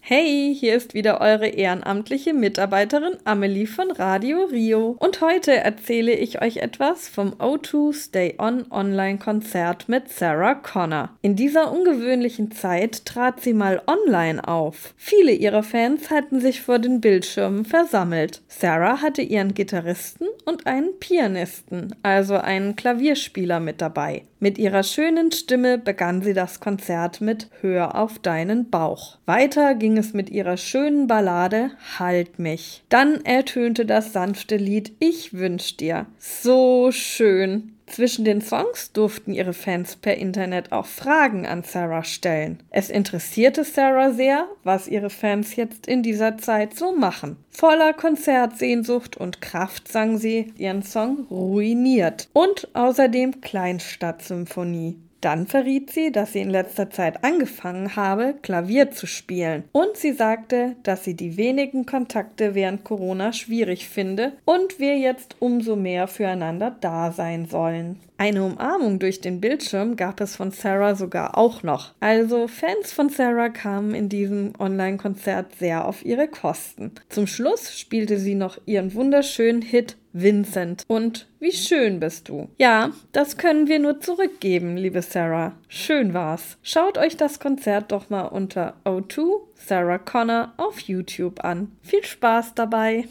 Hey, hier ist wieder eure ehrenamtliche Mitarbeiterin Amelie von Radio Rio. Und heute erzähle ich euch etwas vom O2 Stay On Online-Konzert mit Sarah Connor. In dieser ungewöhnlichen Zeit trat sie mal online auf. Viele ihrer Fans hatten sich vor den Bildschirmen versammelt. Sarah hatte ihren Gitarristen und einen Pianisten, also einen Klavierspieler mit dabei. Mit ihrer schönen Stimme begann sie das Konzert mit Hör auf deinen Bauch. Weiter ging es mit ihrer schönen Ballade Halt mich. Dann ertönte das sanfte Lied Ich wünsch dir. So schön. Zwischen den Songs durften ihre Fans per Internet auch Fragen an Sarah stellen. Es interessierte Sarah sehr, was ihre Fans jetzt in dieser Zeit so machen. Voller Konzertsehnsucht und Kraft sang sie ihren Song Ruiniert und außerdem Kleinstadtsymphonie. Dann verriet sie, dass sie in letzter Zeit angefangen habe, Klavier zu spielen. Und sie sagte, dass sie die wenigen Kontakte während Corona schwierig finde und wir jetzt umso mehr füreinander da sein sollen. Eine Umarmung durch den Bildschirm gab es von Sarah sogar auch noch. Also Fans von Sarah kamen in diesem Online-Konzert sehr auf ihre Kosten. Zum Schluss spielte sie noch ihren wunderschönen Hit Vincent. Und wie schön bist du. Ja, das können wir nur zurückgeben, liebe Sarah. Schön war's. Schaut euch das Konzert doch mal unter O2 Sarah Connor auf YouTube an. Viel Spaß dabei!